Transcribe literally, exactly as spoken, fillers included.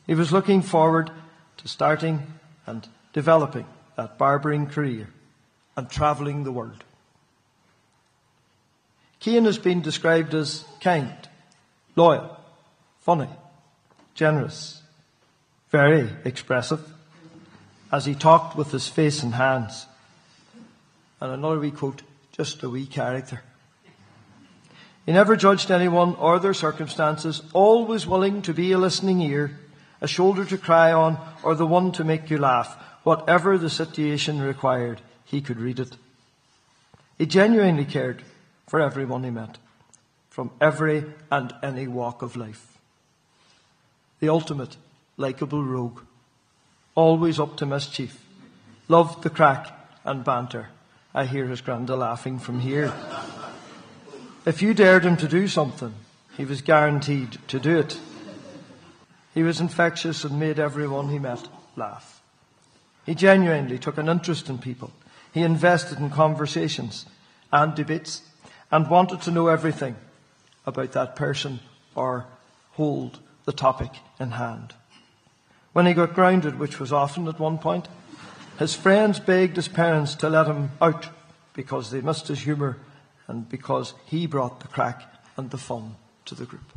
He was looking forward to starting and developing that barbering career and travelling the world. Cian has been described as kind, loyal, funny, generous, very expressive, as he talked with his face and hands. And another wee quote, just a wee character. He never judged anyone or their circumstances, always willing to be a listening ear, a shoulder to cry on, or the one to make you laugh. Whatever the situation required, he could read it. He genuinely cared for everyone he met, from every and any walk of life. The ultimate likeable rogue, always up to mischief, loved the crack and banter. I hear his granda laughing from here. If you dared him to do something, he was guaranteed to do it. He was infectious and made everyone he met laugh. He genuinely took an interest in people. He invested in conversations and debates and wanted to know everything about that person or hold the topic in hand. When he got grounded, which was often at one point, his friends begged his parents to let him out because they missed his humour and because he brought the crack and the fun to the group.